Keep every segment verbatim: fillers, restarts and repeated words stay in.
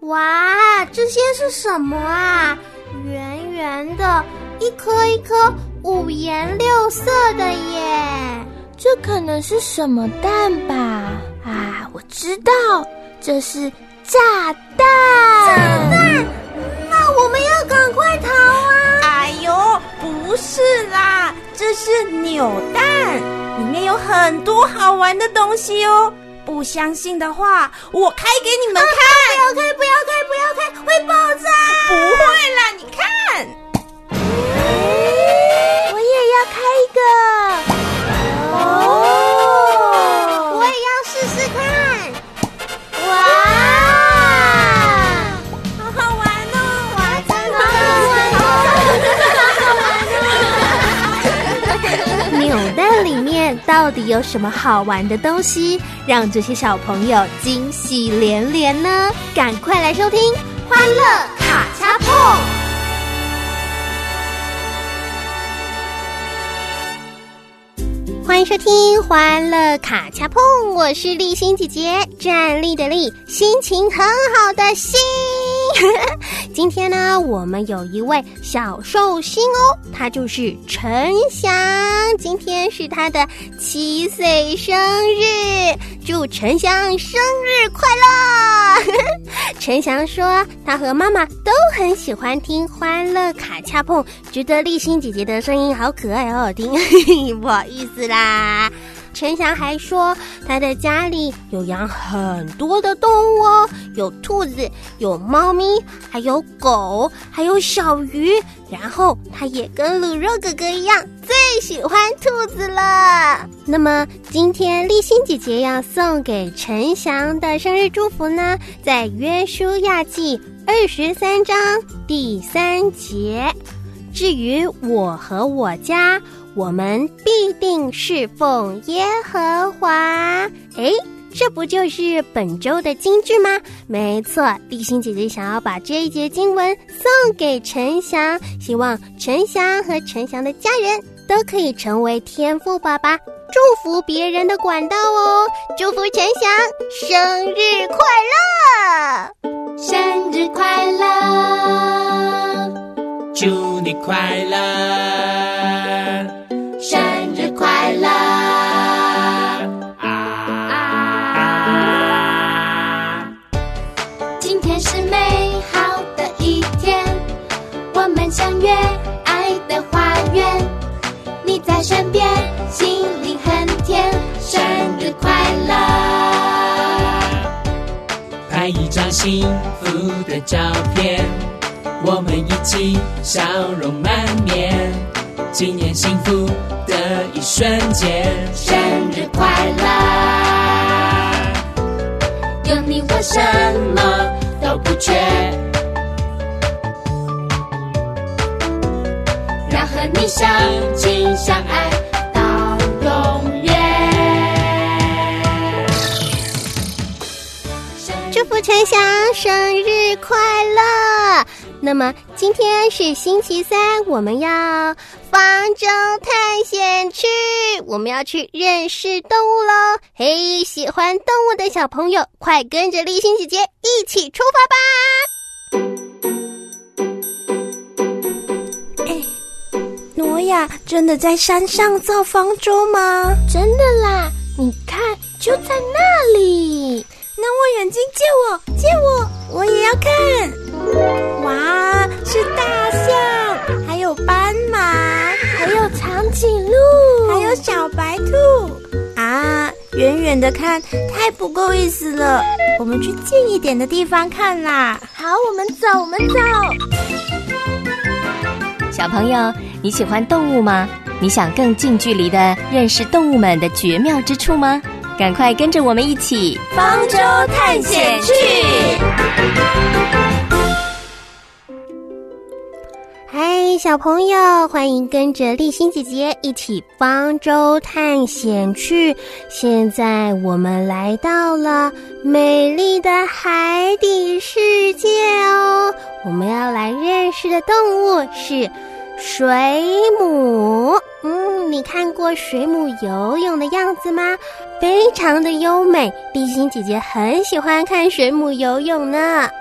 哇，这些是什么啊？圆圆的，一颗一颗五颜六色的耶！ 这可能是什么蛋吧？啊，我知道，这是炸弹！ 炸弹？那我们要赶快逃啊！ 哎呦，不是啦，这是扭蛋，里面有很多好玩的东西哦。不相信的话，我开给你们看。 啊、不要开，不要开，不要开，会爆炸！ 不会啦，你看。 我也要开一个。 哦，我也要试试看。哇， 好好玩哦！ 哇，真的好好玩哦！扭蛋里面到底有什么好玩的东西，让这些小朋友惊喜连连呢？赶快来收听《欢乐卡恰碰》。欢迎收听欢乐卡恰碰，我是立新姐姐，站立的立，心情很好的心。今天呢，我们有一位小寿星哦，他就是陈翔，今天是他的七岁生日，祝陈翔生日快乐！陈翔说，他和妈妈都很喜欢听欢乐卡恰碰，觉得立新姐姐的声音好可爱，好好听，不好意思啦。陈翔还说，他的家里有养很多的动物哦，有兔子，有猫咪，还有狗，还有小鱼。然后他也跟鲁肉哥哥一样，最喜欢兔子了。那么今天立新姐姐要送给陈翔的生日祝福呢，在约书亚记二十三章第三节。至于我和我家，我们必定侍奉耶和华。诶，这不就是本周的金句吗？没错，立新姐姐想要把这一节经文送给陈翔，希望陈翔和陈翔的家人都可以成为天父爸爸祝福别人的管道哦。祝福陈翔生日快乐！ 生日快乐！ 祝你快乐！ 生日快乐！ 啊啊！ 今天是美好的一天，我们相约爱的花园，你在身边，心里很甜。生日快乐！ 拍一张幸福的照片，我们一起笑容满面，纪念幸福的一瞬间。 生日快乐！有你我什么都不缺，让和你相亲相爱到永远。 祝福陈翔生日快乐！那么今天是星期三，我们要方舟探险去，我们要去认识动物咯。嘿，喜欢动物的小朋友，快跟着立新姐姐一起出发吧！哎，挪亚真的在山上造方舟吗？ 真的啦，你看，就在那里。 那我眼睛借我，借我，我也要看。哇，是大象，还有斑马， 还有长颈鹿， 还有小白兔啊！远远的看太不够意思了，我们去近一点的地方看啦。 好，我们走，我们走。 小朋友，你喜欢动物吗？你想更近距离的认识动物们的绝妙之处吗？赶快跟着我们一起方舟探险去！ 嗨，小朋友，欢迎跟着立新姐姐一起方舟探险去。现在我们来到了美丽的海底世界哦。我们要来认识的动物是水母。嗯，你看过水母游泳的样子吗？非常的优美，立新姐姐很喜欢看水母游泳呢。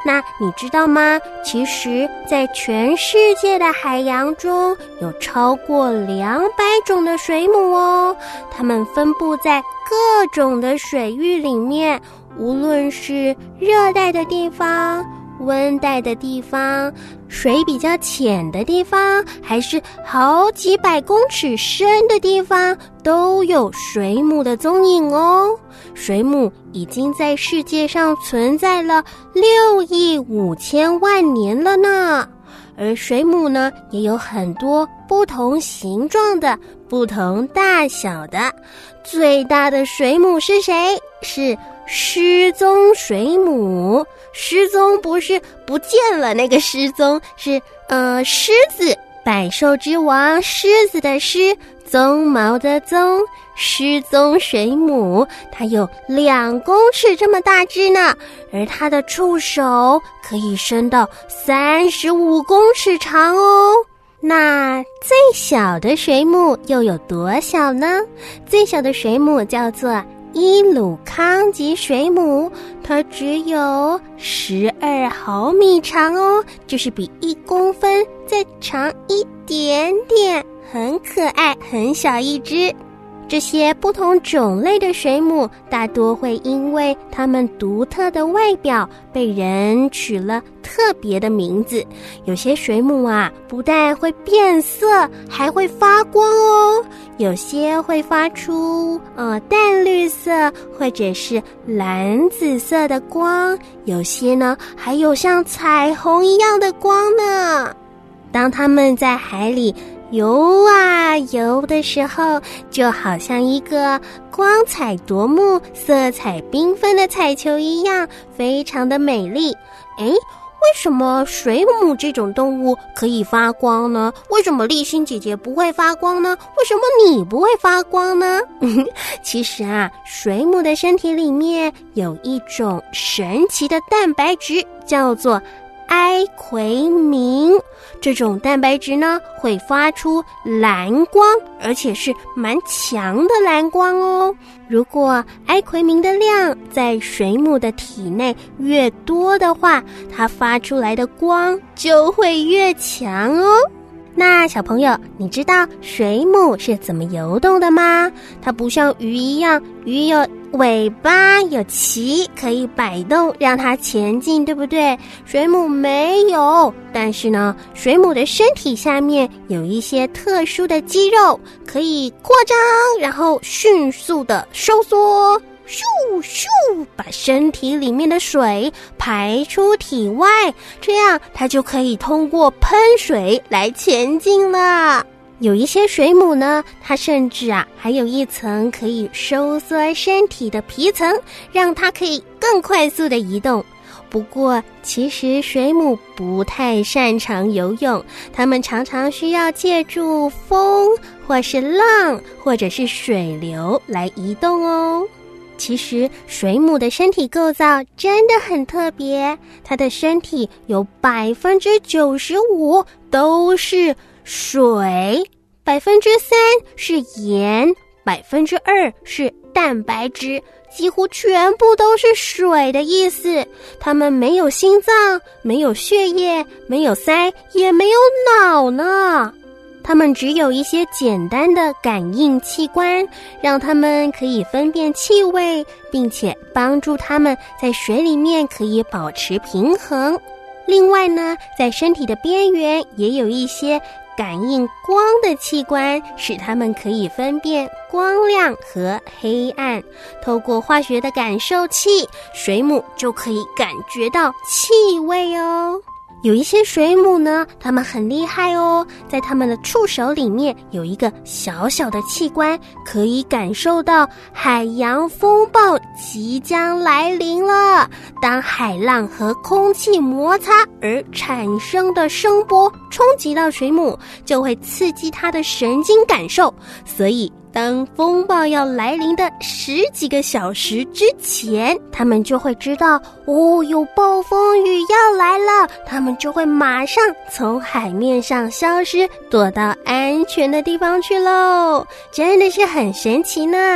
那你知道吗？其实在全世界的海洋中有超过两百种的水母哦，它们分布在各种的水域里面，无论是热带的地方、温带的地方，水比较浅的地方，还是好几百公尺深的地方，都有水母的踪影哦。水母已经在世界上存在了六亿五千万年了呢。而水母呢，也有很多不同形状的、不同大小的。最大的水母是谁？是失踪水母。失踪不是不见了那个失踪，是呃狮子，百兽之王狮子的狮，鬃毛的鬃，失踪水母。它有两公尺这么大只呢，而它的触手可以伸到三十五公尺长哦。那最小的水母又有多小呢？最小的水母叫做伊鲁康吉水母，它只有十二毫米长哦，就是比一公分再长一点点，很可爱，很小一只。这些不同种类的水母大多会因为它们独特的外表被人取了特别的名字。有些水母啊，不但会变色，还会发光哦。有些会发出呃淡绿色或者是蓝紫色的光，有些呢还有像彩虹一样的光呢。当它们在海里游啊游的时候，就好像一个光彩夺目、色彩缤纷的彩球一样，非常的美丽。诶，为什么水母这种动物可以发光呢？为什么丽欣姐姐不会发光呢？为什么你不会发光呢？其实啊，水母的身体里面有一种神奇的蛋白质，叫做埃奎明。这种蛋白质呢，会发出蓝光，而且是蛮强的蓝光哦。如果埃奎明的量在水母的体内越多的话，它发出来的光就会越强哦。那小朋友，你知道水母是怎么游动的吗？它不像鱼一样，鱼有尾巴有鳍可以摆动让它前进，对不对？水母没有，但是呢，水母的身体下面有一些特殊的肌肉，可以扩张，然后迅速的收缩，咻咻，把身体里面的水排出体外，这样它就可以通过喷水来前进了。有一些水母呢，它甚至啊还有一层可以收缩身体的皮层，让它可以更快速的移动。不过其实水母不太擅长游泳，它们常常需要借助风或是浪或者是水流来移动哦。其实水母的身体构造真的很特别，它的身体有百分之九十五都是水，百分之三是盐，百分之二是蛋白质，几乎全部都是水的意思。它们没有心脏，没有血液，没有鳃，也没有脑呢。它们只有一些简单的感应器官，让它们可以分辨气味，并且帮助它们在水里面可以保持平衡。另外呢，在身体的边缘也有一些感应光的器官，使它们可以分辨光亮和黑暗。透过化学的感受器，水母就可以感觉到气味哦。有一些水母呢，它们很厉害哦，在它们的触手里面有一个小小的器官，可以感受到海洋风暴即将来临了。当海浪和空气摩擦而产生的声波冲击到水母，就会刺激它的神经感受，所以当风暴要来临的十几个小时之前，他们就会知道哦，有暴风雨要来了，他们就会马上从海面上消失，躲到安全的地方去喽。真的是很神奇呢。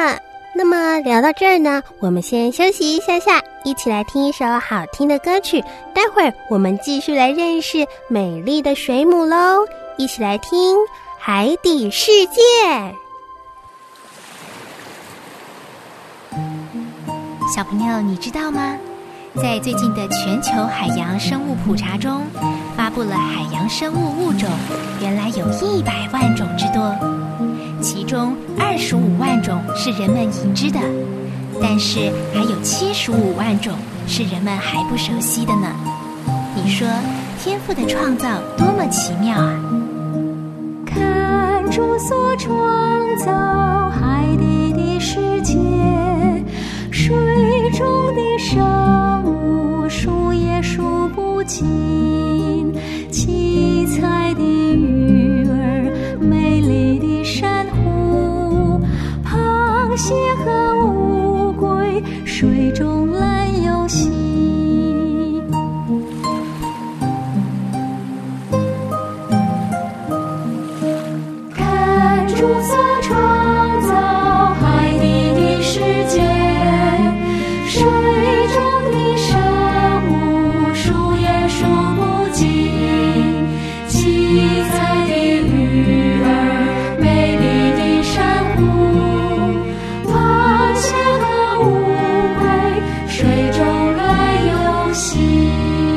那么聊到这儿呢，我们先休息一下下，一起来听一首好听的歌曲，待会儿我们继续来认识美丽的水母咯，一起来听海底世界。 小朋友，你知道吗？在最近的全球海洋生物普查中，发布了海洋生物物种原来有一百万种之多，其中二十五万种是人们已知的，但是还有七十五万种是人们还不熟悉的呢。你说天父的创造多么奇妙啊！ 看主所创造海底的世界，水中的生物数也数不尽，七彩的鱼儿，美丽的珊瑚，螃蟹和乌龟水中来游戏。看主所创造海底的世界，水中的生物数也数不尽，七彩的鱼儿，美丽的珊瑚，螃蟹和乌龟水中来游戏。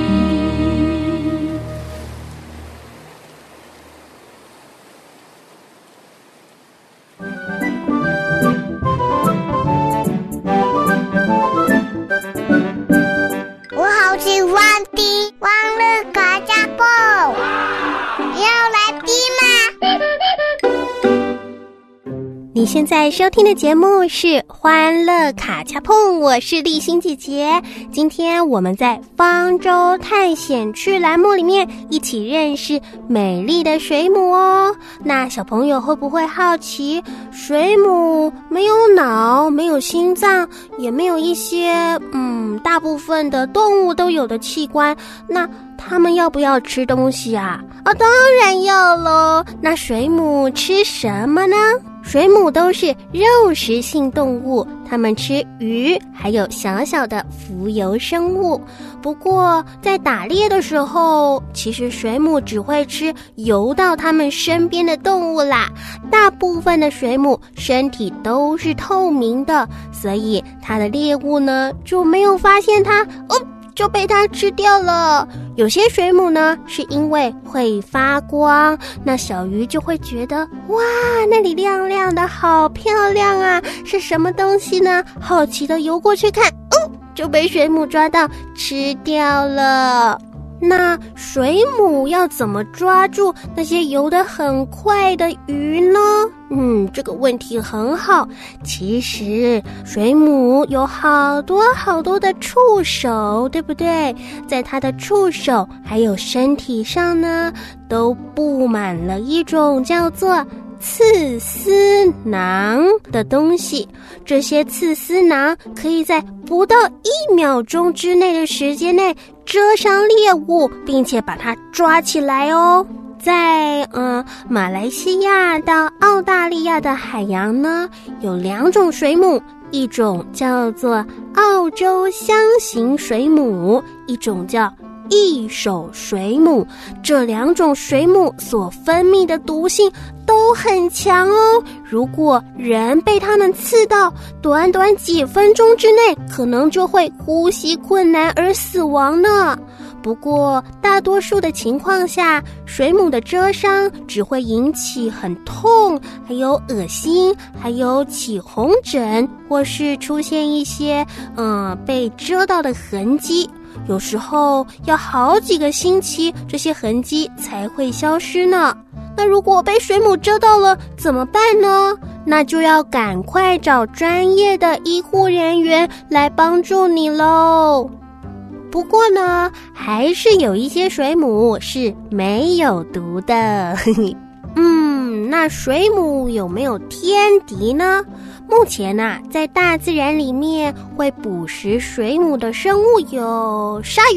我好喜欢听欢乐卡加布，要来听吗？ 你现在收听的节目是欢乐卡恰碰，我是丽欣姐姐。今天我们在方舟探险区栏目里面一起认识美丽的水母哦。那小朋友会不会好奇，水母没有脑，没有心脏，也没有一些嗯大部分的动物都有的器官，那它们要不要吃东西啊？啊，当然要咯。那水母吃什么呢？水母都是肉食性动物，它们吃鱼，还有小小的浮游生物。不过在打猎的时候，其实水母只会吃游到它们身边的动物啦。大部分的水母身体都是透明的，所以它的猎物呢就没有发现它，哦，就被它吃掉了。有些水母呢是因为会发光，那小鱼就会觉得哇，那里亮亮的好漂亮啊，是什么东西呢？好奇的游过去看，哦，就被水母抓到吃掉了。那水母要怎么抓住那些游得很快的鱼呢？嗯，这个问题很好。其实水母有好多好多的触手，对不对？在它的触手还有身体上呢，都布满了一种叫做刺丝囊的东西。这些刺丝囊可以在不到一秒钟之内的时间内蛰伤猎物，并且把它抓起来哦。在呃马来西亚到澳大利亚的海洋呢，有两种水母，一种叫做澳洲箱型水母，一种叫翼手水母。这两种水母所分泌的毒性都很强哦，如果人被它们刺到，短短几分钟之内可能就会呼吸困难而死亡呢。不过大多数的情况下，水母的蛰伤只会引起很痛，还有恶心，还有起红疹，或是出现一些嗯被蛰到的痕迹。有时候要好几个星期，这些痕迹才会消失呢。那如果被水母蛰到了怎么办呢？那就要赶快找专业的医护人员来帮助你咯。不过呢，还是有一些水母是没有毒的。嗯，那水母有没有天敌呢？目前啊，在大自然里面会捕食水母的生物有鲨鱼、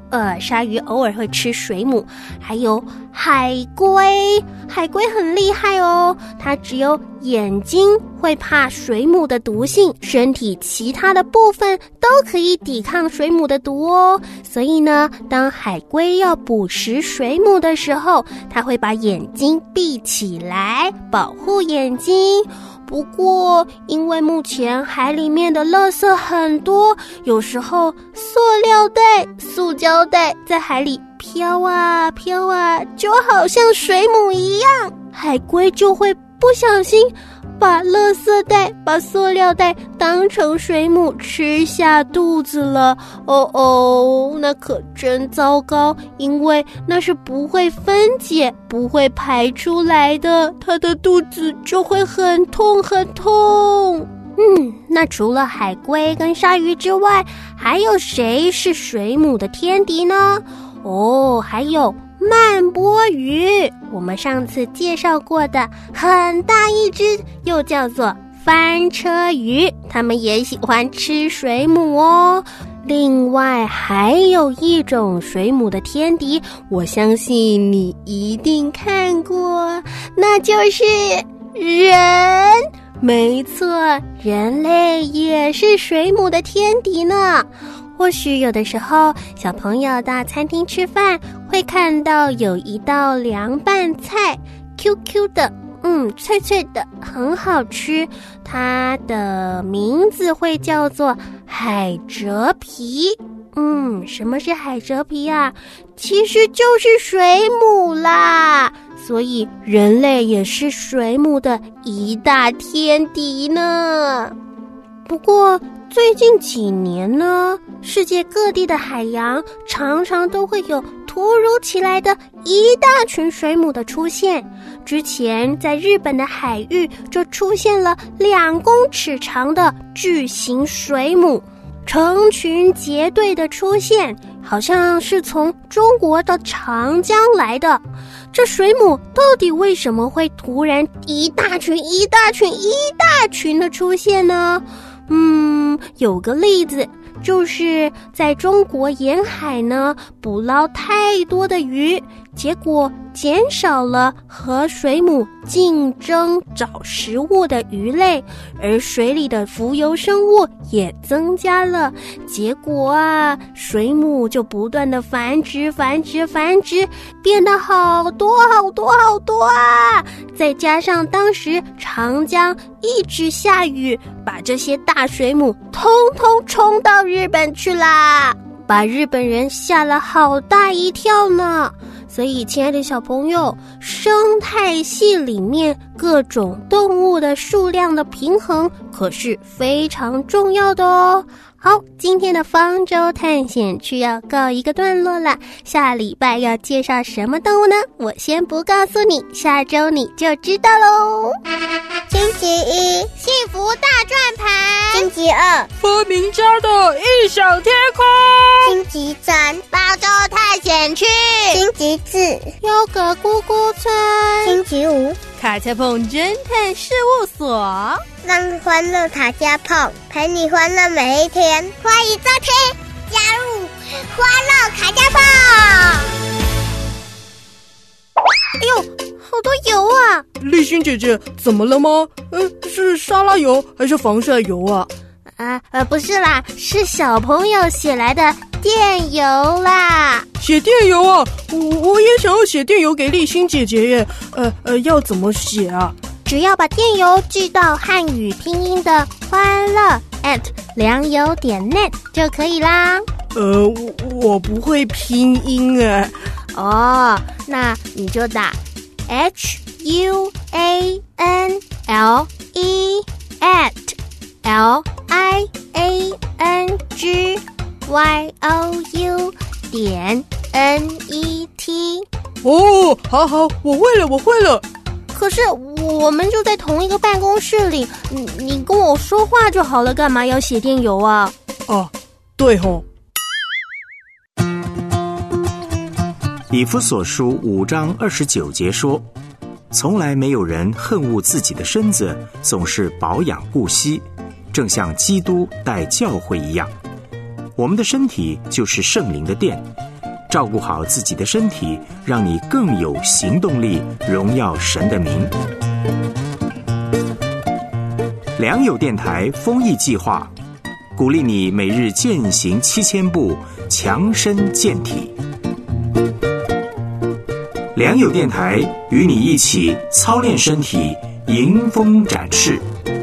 呃，鲨鱼偶尔会吃水母，还有海龟，海龟很厉害哦，它只有眼睛会怕水母的毒性，身体其他的部分都可以抵抗水母的毒哦。所以呢，当海龟要捕食水母的时候，它会把眼睛闭起来，保护眼睛。不过，因为目前海里面的垃圾很多，有时候塑料袋、塑胶袋在海里飘啊飘啊，就好像水母一样，海龟就会不小心把垃圾袋、把塑料袋当成水母吃下肚子了。哦哦，那可真糟糕，因为那是不会分解、不会排出来的，它的肚子就会很痛很痛。嗯，那除了海龟跟鲨鱼之外，还有谁是水母的天敌呢？哦，还有曼波鱼，我们上次介绍过的很大一只，又叫做翻车鱼，它们也喜欢吃水母哦。另外还有一种水母的天敌，我相信你一定看过，那就是人。没错，人类也是水母的天敌呢。或许有的时候小朋友到餐厅吃饭，会看到有一道凉拌菜 Q Q 的，嗯，脆脆的，很好吃，它的名字会叫做海蜇皮。嗯，什么是海蜇皮啊？其实就是水母啦，所以人类也是水母的一大天敌呢。不过最近几年呢，世界各地的海洋常常都会有突如其来的一大群水母的出现。之前在日本的海域就出现了两公尺长的巨型水母，成群结队的出现，好像是从中国的长江来的。这水母到底为什么会突然一大群一大群一大群的出现呢？嗯，有个例子，就是在中国沿海呢，捕捞太多的鱼，结果减少了和水母竞争找食物的鱼类，而水里的浮游生物也增加了，结果啊，水母就不断的繁殖繁殖繁殖，变得好多好多好多啊！再加上当时长江一直下雨，把这些大水母通通冲到日本去啦，把日本人吓了好大一跳呢。所以亲爱的小朋友，生态系里面各种动物的数量的平衡可是非常重要的哦。好，今天的方舟探险区要告一个段落了，下礼拜要介绍什么动物呢？我先不告诉你，下周你就知道喽。 星期一， 幸福大转盘； 星期二， 发明家的异想天空； 星期三， 方舟探险区； 星期四， 优格咕咕村； 星期五， 卡恰碰侦探事务所。 让欢乐卡恰碰陪你欢乐每一天，欢迎收听，加入欢乐卡恰碰。 哎呦，好多油啊！ 立新姐姐，怎么了吗？呃，是沙拉油还是防晒油啊？ 啊呃，不是啦，是小朋友写来的电邮啦。 写电邮啊？我我也想要写电邮给立新姐姐耶。呃呃，要怎么写啊？ 只要把电邮寄到汉语拼音的欢乐 at 良友点 net 就可以啦。 呃，我我不会拼音哎。 哦，那你就打 H U A N L E at L I A N G Y O U 点 N E T。 哦，好好，我会了，我会了。 可是我们就在同一个办公室里，你你跟我说话就好了，干嘛要写电邮啊？ 哦，对吼。 以弗所书五章二十九节说，从来没有人恨恶自己的身子，总是保养顾惜，正像基督待教会一样。我们的身体就是圣灵的殿， 照顾好自己的身体，让你更有行动力，荣耀神的名。良友电台公益计划，鼓励你每日健行七千步，强身健体。良友电台与你一起操练身体，迎风展翅。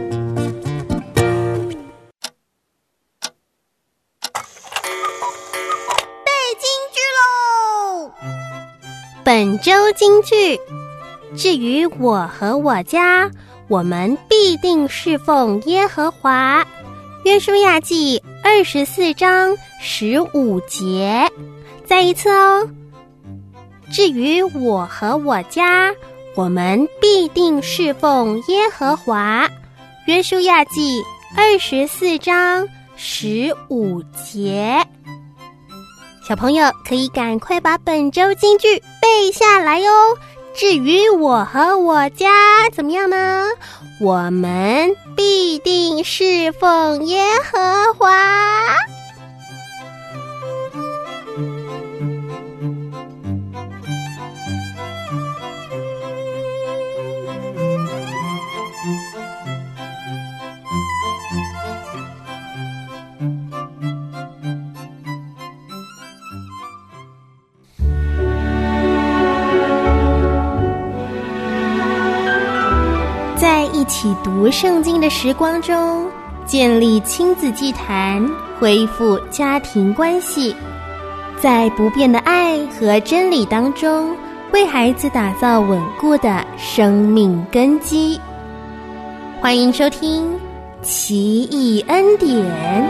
本周金句：至于我和我家，我们必定侍奉耶和华。约书亚记二十四章十五节。再一次哦。至于我和我家，我们必定侍奉耶和华。约书亚记二十四章十五节。小朋友可以赶快把本周金句背下来哟。至于我和我家，怎么样呢？我们必定侍奉耶和华。在一起读圣经的时光中，建立亲子祭坛，恢复家庭关系，在不变的爱和真理当中，为孩子打造稳固的生命根基。欢迎收听奇异恩典。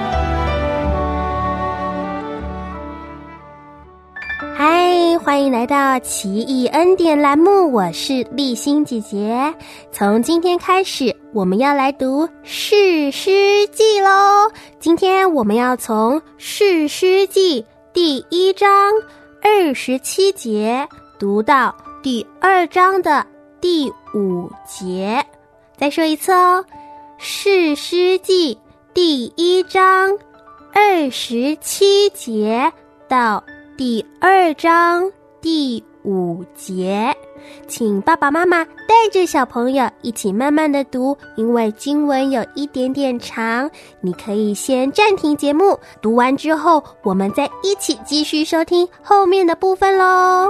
嗨，欢迎来到奇异恩典栏目，我是丽欣姐姐。从今天开始，我们要来读士师记咯。今天我们要从士师记第一章二十七节读到第二章的第五节。再说一次哦，士师记第一章二十七节到第二章第五节，请爸爸妈妈带着小朋友一起慢慢的读，因为经文有一点点长，你可以先暂停节目，读完之后我们再一起继续收听后面的部分咯。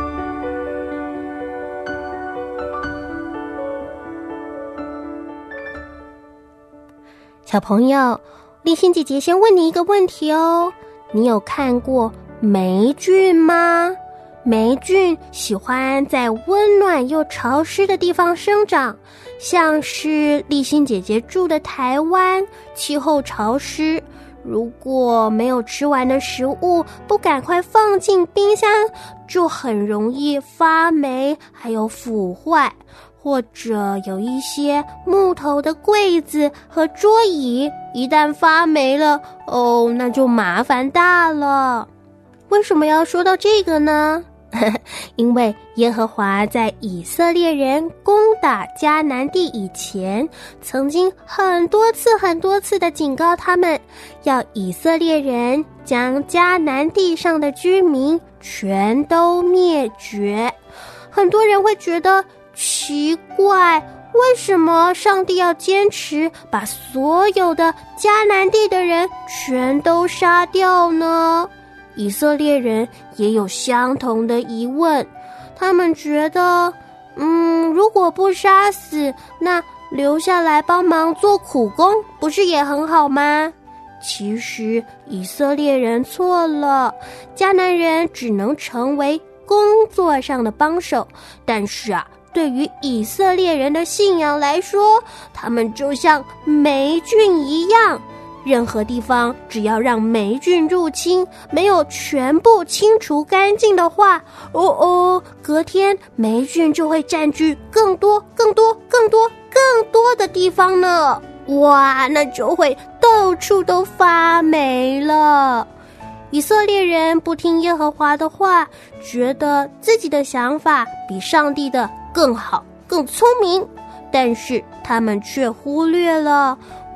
小朋友，丽欣姐姐先问你一个问题哦，你有看过霉菌吗？霉菌喜欢在温暖又潮湿的地方生长，像是丽欣姐姐住的台湾，气候潮湿，如果没有吃完的食物不赶快放进冰箱，就很容易发霉还有腐坏。或者有一些木头的柜子和桌椅一旦发霉了，哦，那就麻烦大了。为什么要说到这个呢？因为耶和华在以色列人攻打迦南地以前，曾经很多次很多次的警告他们，要以色列人将迦南地上的居民全都灭绝。很多人会觉得奇怪，为什么上帝要坚持把所有的迦南地的人全都杀掉呢？以色列人也有相同的疑问，他们觉得，嗯，如果不杀死，那留下来帮忙做苦工，不是也很好吗？其实以色列人错了，迦南人只能成为工作上的帮手，但是啊，对于以色列人的信仰来说，他们就像霉菌一样，任何地方只要让霉菌入侵，没有全部清除干净的话，哦哦，隔天霉菌就会占据更多、更多、更多、更多的地方呢。哇，那就会到处都发霉了。以色列人不听耶和华的话，觉得自己的想法比上帝的更好、更聪明，但是他们却忽略了，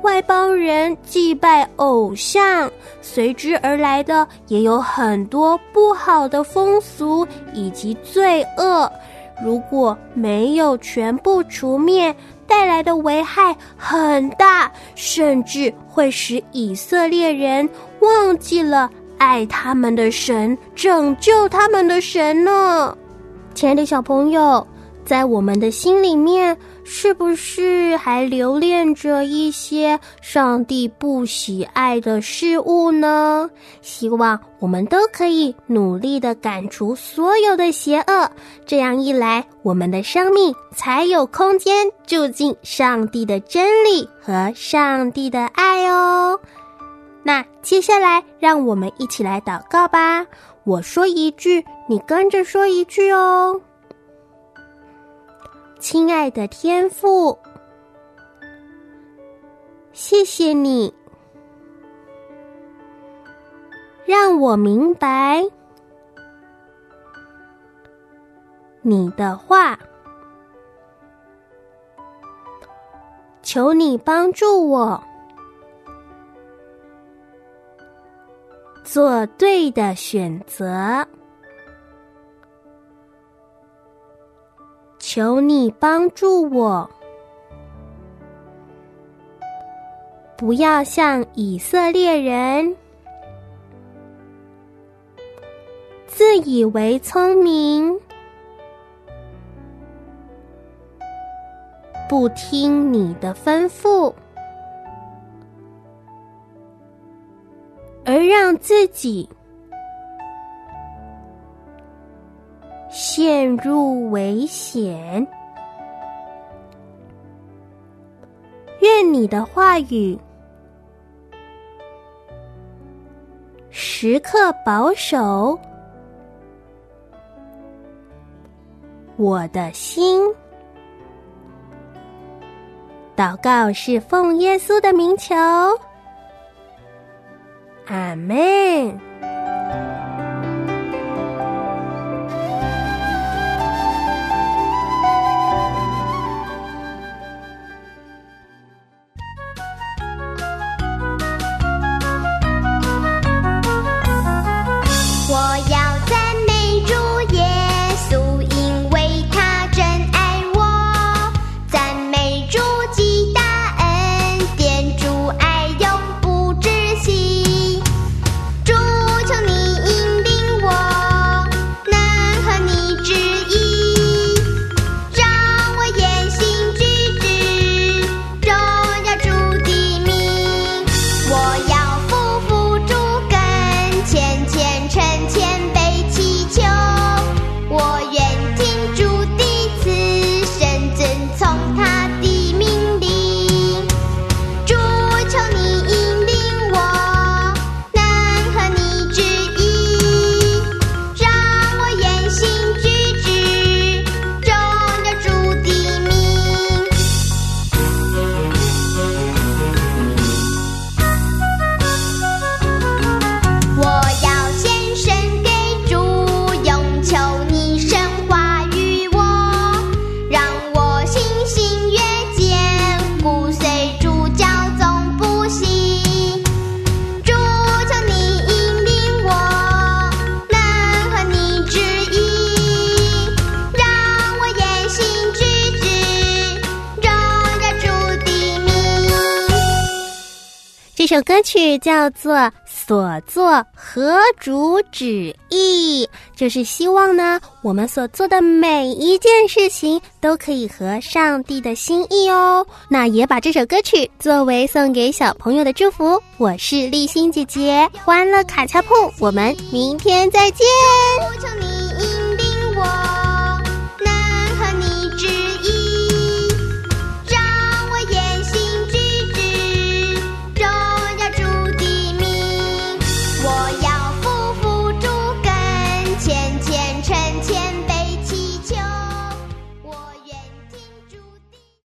外邦人祭拜偶像，随之而来的也有很多不好的风俗以及罪恶。如果没有全部除灭，带来的危害很大，甚至会使以色列人忘记了爱他们的神，拯救他们的神呢。亲爱的小朋友，在我们的心里面，是不是还留恋着一些上帝不喜爱的事物呢？希望我们都可以努力地赶除所有的邪恶，这样一来，我们的生命才有空间住进上帝的真理和上帝的爱哦。那接下来，让我们一起来祷告吧。我说一句，你跟着说一句哦。亲爱的天父，谢谢你，让我明白你的话，求你帮助我做对的选择，求你帮助我，不要像以色列人自以为聪明，不听你的吩咐，而让自己陷入危险。愿你的话语时刻保守我的心。祷告是奉耶稣的名求，阿们。这首歌曲叫做《所作合主旨意》，就是希望呢，我们所做的每一件事情都可以合上帝的心意哦。那也把这首歌曲作为送给小朋友的祝福。我是立心姐姐，欢乐卡恰碰，我们明天再见。